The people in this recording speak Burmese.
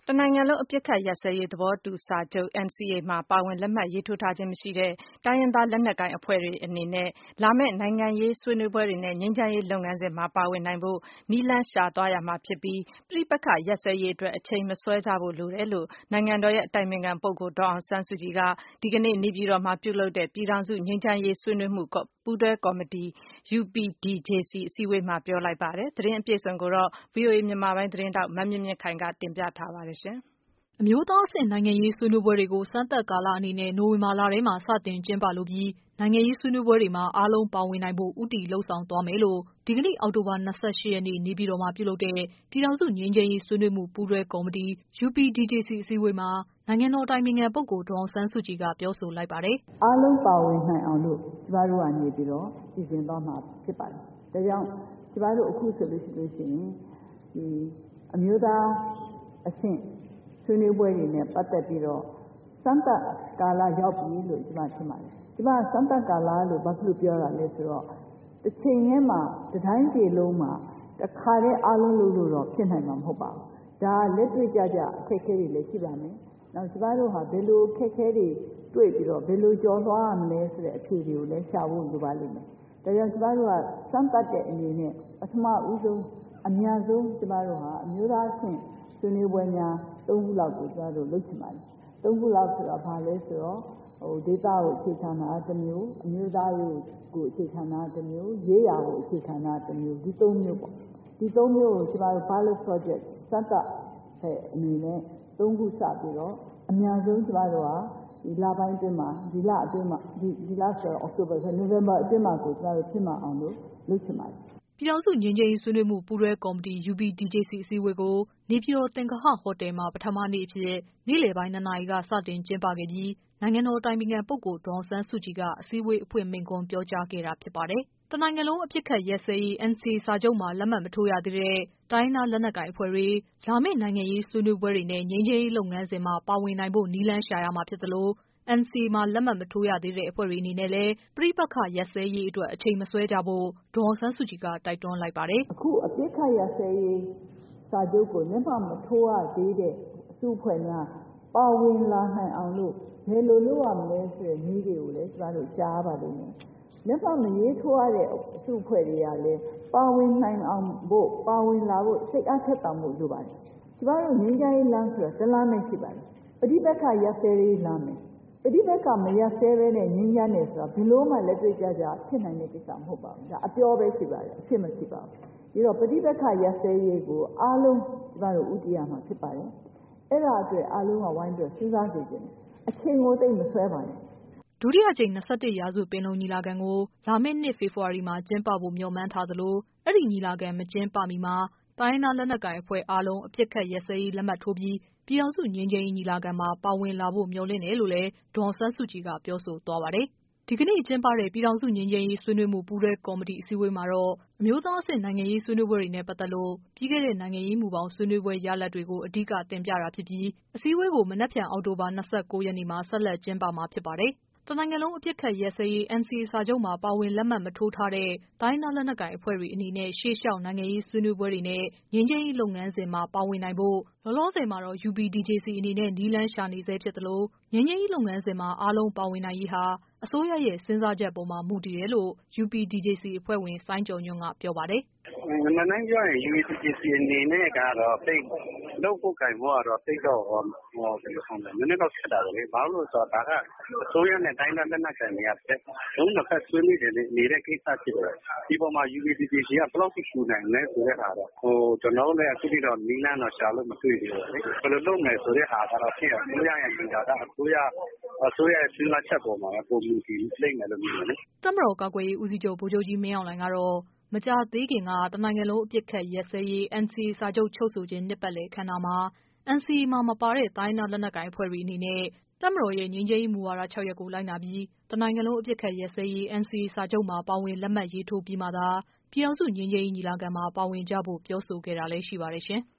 တနိုင်ငံလုံးအပစ်အခတ်ရပ်စဲရေးသဘောတူစာချုပ် NCA မှာပါဝင်လက်မှတ်ရေးထိုးထားခြင်းမရှိတဲ့တိုင်းရင်းသားလက်နက်ကိုင်အဖွဲ့တွေအနေနဲ့လာမယ့်နိုင်ငံရေးဆွေးနွေးပွဲတွေနဲ့ငြိမ်းချမ်းရေးလုပ်ငန်းစဉ်မှာပါဝင်နိုင်ဖို့နည်းလမ်းရှာသွားရမှာဖြစ်ပြီးပဋိပက္ခရပ်စဲရေးအတွက်အချိန်မဆွဲကြဖို့လိုတယ်လို့နိုင်ငံတော်ရဲ့အတိုင်ပင်ခံပုဂ္ဂိုလ်ဒေါ်အောင်ဆန်းစုကြည်ကဒီကနေ့နေပြည်တော်မှာပြုလုပ်တဲ့ပြည်ထောင်စုငြိမ်းချမ်းရေးဆွေးနွေးမှုပူးတွဲကော်မတီ UPDJC အစည်းအဝေးမှာပြောလိုက်ပါတယ်။သတင်းအပြည့်အစုံကိုတော့ VOA မြန်မာပိုင်းသတင်းထောက်မမြင့်မြင့်ခိုင်ကတင်ပြထားပါတယ်။အမျိုးသားအဆင့်နိုင်ငံရေးဆွေးနွေးပွဲတွေကိုစမ်းသပ်ကာလအနေနဲ့နိုဝင်ဘာလထဲမှာစတင်ကျင်းပလိုပြီးနိုင်ငံရေးဆွေးနွေးပွဲတွေမှာအားလုံးပါဝင်နိုင်ဖို့ဦးတည်လုပ်ဆောင်သွားမယ်လို့ဒီကနေ့အောက်တိုဘာ28ရက်နေ့နေပြည်တော်မှာပြုလုပ်တဲ့ပြည်ထောင်စုငြိမ်းချမ်းရေးဆွေးနွေးမှုပူးတွဲကော်မတီ UPDJC အစည်းအဝေးမှာနိုင်ငံတော်အတိုင်ပင်ခံပုဂ္ဂိုလ်ဒေါ်အောင်ဆန်းစုကြည်ကပြောဆိုလိုက်ပါတယ်။အားလုံးပါဝင်နိုင်အောင်လို့ကျမတို့ကနေပြီးတော့စီစဉ်သွားမှာဖြစ်ပါတယ်။ဒါကြောင့်ကျမတို့အခုဆိုလို့ရှိရင်ဒီအမျိုးသားအဆင့်ဆွေးနွေးပွဲတွေနဲ့ပတ်သက်ပြီးတော့စမ်းသပ်ကာလရောက်ပြီလို့ကျမထင်ပါတယ်။ကျမစမ်းသပ်ကာလလို့ဘာဖြစ်လို့ပြောတာလဲဆိုတော့တစ်ချိန်ထဲမှာတစ်တိုင်းပြည်လုံးမှာတစ်ခါတည်းအားလုံးလို့တော့ဖြစ်နိုင်မှာမဟုတ်ပါဘူး။ဒါလက်တွေ့ကြအခက်အခဲတွေလည်းရှိပါမယ်။နောက်ကျမတို့ဟာဘယ်လိုအခက်အခဲတွေတွေ့ပြီးတော့ဘယ်လိုကျော်လွှားရမလဲဆိုတဲ့အဖြေတွေကိုလည်းရှာဖို့လိုပါလိမ့်မယ်။ဒါကြောင့်ကျမတို့ကစမ်းသပ်တဲ့အနေနဲ့ပထမဦးဆုံးအများဆုံးကျမတို့ဟာအမျိုးသားအဆင့်ဆွေးနွေးပွဲများ၃ခုလောက်ကိုကျမတို့လုပ်ချင်ပါတယ်။၃ခုလောက်ဆိုတာဘာလဲဆိုတော့ဒေသကိုအခြေခံတာတစ်မျိုးအမျိုးသားကိုအခြေခံတာတစ်မျိုးရေးရာကိုအခြေခံတာတစ်မျိုးဒီ၃မျိုးပေါ့။ဒီ၃မျိုးကိုကျမတို့ pilot project စမ်းသပ်တဲ့အနေနဲ့၃ခုစပြီးတော့အများဆုံးကျမတို့ဟာဒီလပိုင်းအတွင်းမှာဒီလအတွင်းမှာဒီလဆိုတော့အောက်တိုဘာဆိုနိုဝင်ဘာအတွင်းမှာကိုကျမတို့ဖြစ်မှအောင်လို့လုပ်ချင်ပါတယ်။ပြည်ထောင်စုငြိမ်းချမ်းရေးဆွေးနွေးမှုပူးတွဲကော်မတီ UPDJC အစည်းအဝေးကိုနေပြည်တော်သင်္ဂဟဟိုတယ်မှာပထမနေ့အဖြစ်နေ့လယ်ပိုင်း2 နာရီကစတင်ကျင်းပခဲ့ပြီးနိုင်ငံတော်အတိုင်ပင်ခံပုဂ္ဂိုလ်ဒေါ်အောင်ဆန်းစုကြည်ကအစည်းအဝေးအဖွင့်မိန့်ခွန်းပြောကြားခဲ့တာဖြစ်ပါတယ်။တနိုင်ငံလုံးအပစ်အခတ်ရပ်စဲရေး NCA စာချုပ်မှာလက်မှတ်မထိုးရသေးတဲ့တိုင်းရင်းသားလက်နက်ကိုင်အဖွဲ့တွေလာမယ့်နိုင်ငံရေးဆွေးနွေးပွဲတွေနဲ့ငြိမ်းချမ်းရေးလုပ်ငန်းစဉ်မှာပါဝင်နိုင်ဖို့နည်းလမ်းရှာရမှာဖြစ်သလိုNCA မှာလက်မှတ်မထိုးရသေးတဲ့အဖွဲ့တွေအနေနဲ့လည်းပဋိပက္ခရပ်စဲရေးအတွက်အချိန်မဆွဲကြဖို့ဒေါ်အောင်ဆန်းစုကြည်ကတိုက်တွန်းလိုက်ပါတယ်။အခုအပစ်အခတ်ရပ်စဲရေးစာချုပ်ကိုလက်မှတ်မထိုးရသေးတဲ့အစုအဖွဲ့များပါဝင်လာနိုင်အောင်လို့ဘယ်လိုလုပ်ရမလဲဆိုတဲ့နည်းတွေကိုလည်းကျမတို့ကြားပါလိမ့်မယ်။လက်မှတ်မရေးထိုးရတဲ့အစုအဖွဲ့တွေကလည်းပါဝင်နိုင်အောင်ဖို့ပါဝင်လာဖို့စိတ်အားထက်သန်မှုလိုပါတယ်။ကျမတို့ငြိမ်းချမ်းရေးလမ်းဆိုတာတစ်လမ်းပဲရှိပါတယ်။ပဋိပက္ခရပ်စဲရေးလမ်းမယ်။ပဋိပက္ခမရပ်စဲဘဲနဲ့ငြိမ်းချမ်းတယ်ဆိုတာဘယ်လို့မှလက်တွေ့ကြဖြစ်နိုင်တဲ့ကိစ္စမဟုတ်ပါဘူး။ဒါအပြောပဲရှိပါတယ်အဖြစ်မရှိပါဘူး။ဒီတော့ပဋိပက္ခရပ်စဲရေးကိုအားလုံးကျမတို့ဦးတည်ရမှာဖြစ်ပါတယ်။အဲ့ဒါအတွက်အားလုံးကဝိုင်းပြီးစဉ်းစားကြည့်ကြတယ်။အချိန်ကိုသိမ့်မဆွဲပါနဲ့။ဒုတိယကြိမ်21ရာစုပင်လုံညီလာခံကိုလာမယ့်နှစ်ဖေဖော်ဝါရီမှာကျင်းပဖို့မျှော်မှန်းထားသလိုအဲ့ဒီညီလာခံမကျင်းပမီမှာတိုင်းရင်းသားလက်နက်ကိုင်အဖွဲ့အားလုံးအပစ်အခတ်ရပ်စဲရေးလက်မှတ်ထိုးပြီးပြည်ထောင်စုငြိမ်းချမ်းရေးညီလာခံမှာပါဝင်လာဖို့မျှော်လင့်တယ်လို့လည်းဒေါ်အောင်ဆန်းစုကြည်ကပြောဆိုသွားပါတယ်။ဒီကနေ့ကျင်းပတဲ့ပြည်ထောင်စုငြိမ်းချမ်းရေးဆွေးနွေးမှုပူးတွဲကော်မတီအစည်းအဝေးမှာတော့အမျိုးသားအဆင့်နိုင်ငံရေးဆွေးနွေးပွဲတွေနဲ့ပတ်သက်လို့ပြီးခဲ့တဲ့နိုင်ငံရေးမူပေါင်းဆွေးနွေးပွဲရလဒ်တွေကိုအဓိကတင်ပြတာဖြစ်ပြီးအစည်းအဝေးကိုမနက်ဖြန်အောက်တိုဘာ29ရက်နေ့မှာဆက်လက်ကျင်းပမှာဖြစ်ပါတယ်။တနိုင်ငံလုံးအပစ်အခတ်ရပ်စဲရေး NCA စာချုပ်မှာပါဝင်လက်မှတ်မထိုးထားတဲ့တိုင်းရင်းသားလက်နက်ကိုင်အဖွဲ့တွေအနေနဲ့ရှေ့လျှောက်နိုင်ငံရေးဆွေးနွေးပွဲတွေနဲ့ငြိမ်းချမ်းရေးလုပ်ငန်းစဉ်မှာပါဝင်နိုင်ဖို့လောလောဆယ်မှာတော့ UPDJC အနေနဲ့နည်းလမ်းရှာနေဆဲဖြစ်သလိုငြိမ်းချမ်းရေးလုပ်ငန်းစဉ်မှာအားလုံးပါဝင်နိုင်ရေးဟာအစိုးရရဲ့စဉ်းစားချက်ပေါ်မှာမူတည်တယ်လို့ UPDJC အဖွဲ့ဝင်စိုင်းကျော်ညွန့်ကပြောပါတယ်။မနက်ပြောရင် UPDJC အနေနဲ့ကတော့သိလုပ်ဖို့ကင်ဖို့ကတော့သိတော့နည်းနည်းတော့ခက်တာပဲလေ။ဘာလို့လဲဆိုတော့ဒါကအစိုးရနဲ့တိုင်းဒေသလက်နက်ကိုင်တွေကလုံးနှစ်ဖက်ဆွေးနွေးနေတဲ့ကိစ္စဖြစ်တယ်။ဒီပေါ်မှာ UPDJC ကဘယ်လောက်ထိကူနိုင်လဲဆိုတဲ့ဟာတော့ကျွန်တော်တို့လည်းအခုထိတော့နည်းလမ်းတော့ရှာလို့မတွေ့သေးဘူးလေ။ဘယ်လိုလုပ်မယ်ဆိုတဲ့ဟာကတော့ဖြစ်အစိုးရရဲ့ညီလာခံအစိုးရရဲ့စဉ်းစားချက်ပေါ်မှာပုံမူတည်လိမ့်မယ်လို့မြင်တယ်လေ။တပ်မတော်ကာကွယ်ရေးဦးစီးချုပ်ဗိုလ်ချုပ်ကြီးမင်းအောင်လှိုင်ကတော့မကြာသေးခင်ကတနိုင်ငံလုံးအပစ်အခတ်ရပ်စဲရေး NCA စာချုပ်ချုပ်ဆိုခြင်းနှစ်ပတ်လည်အခမ်းအနားမှာ NCA မှာမပါတဲ့တိုင်းရင်းသားလက်နက်ကိုင်အဖွဲ့တွေအနေနဲ့တပ်မတော်ရဲ့ငြိမ်းချမ်းရေးမူဝါဒ6ရပ်ကိုလိုက်နာပြီးတနိုင်ငံလုံးအပစ်အခတ်ရပ်စဲရေး NCA စာချုပ်မှာပါဝင်လက်မှတ်ရေးထိုးပြီးမှသာပြည်ထောင်စုငြိမ်းချမ်းရေးညီလာခံမှာပါဝင်ကြဖို့ပြောဆိုခဲ့တာလည်းရှိပါတယ်ရှင်။